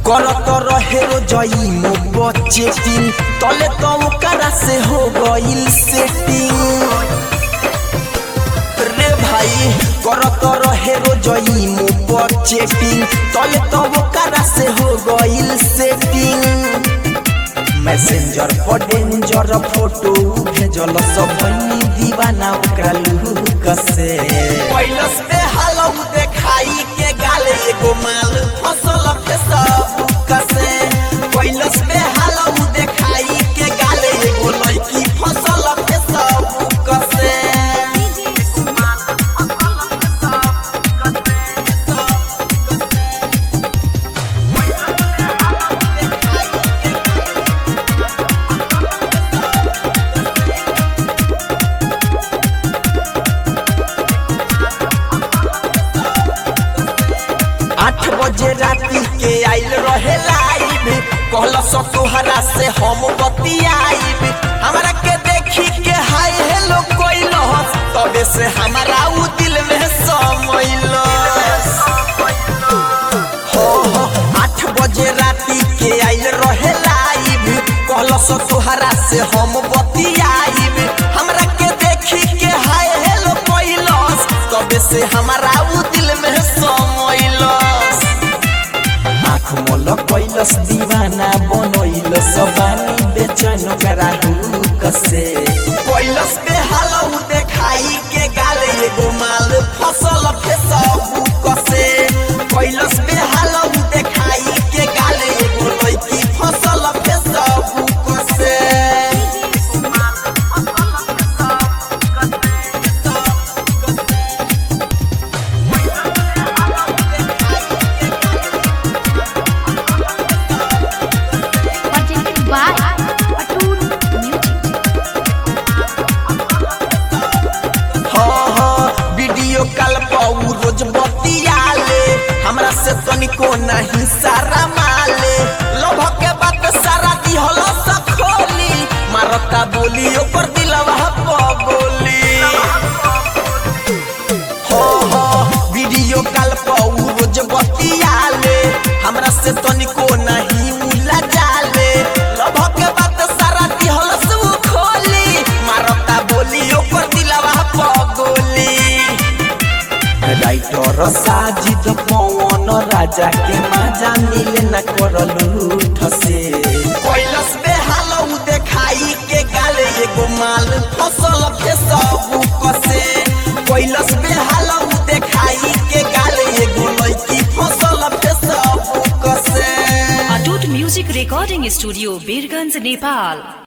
करत रहे रोजई मो बच्चे दिन तले तो ओकरा से हो गइल सेटिंग रे भाई करत रहे रोजई मो बच्चे दिन तले तो ओकरा से हो गइल सेटिंग मैसेंजर पर डेंजर फोटो भेजल सब दीवाना ओकरा लुक से पैलस में हालौ देखाई के गाले एगो माल फसल फेसबुक से पैलस में हालौ देखाई के गाले एगो लड़की फसल फेसबुक से बजे राती के आइल रहे लाइव कहला सो तोहरा से हम बतियाइब हमरा के देखी के हाय हेलो कोइलो तबे से हमारा उ दिल में समइलो हो 8 बजे राती के आइल रहे लाइव कहला सो तोहरा से हम बतियाइब हमरा के देखी के हाय हेलो कोइलो तबे से हमारा उ दिल में समइलो मोल कैलस दीवाना बनैल सबानी बेचैन कराहू कसे कैलस पे हालौ देखाई के गाले एगो माल फसल फेसबुक से कैलस पे हालौ देखाई के गाले एगो लड़की फसल फेसबुक से कल पाऊ रोज बतियाले हमरा से तनिको नहीं सारा माले लोभ के बात सारा दिहल सखोली मारता बोली ऊपर दिलवा पगोली हो वीडियो कॉल पाऊ रोज बतियाले हमरा से तनिको नहीं उला जाले लोभ के बात सारा दिहल सखोली मारता बोली ऊपर दिलवा पगोली राइटर साजिद पवन राजा के मजा मिले न करलू ठसे कैलस में हालौ देखाई के गाले एगो माल फसल फेसबुक से कैलस में हालौ देखाई के गाले एगो लड़की फसल फेसबुक से अटूट music recording studio Birgunj Nepal.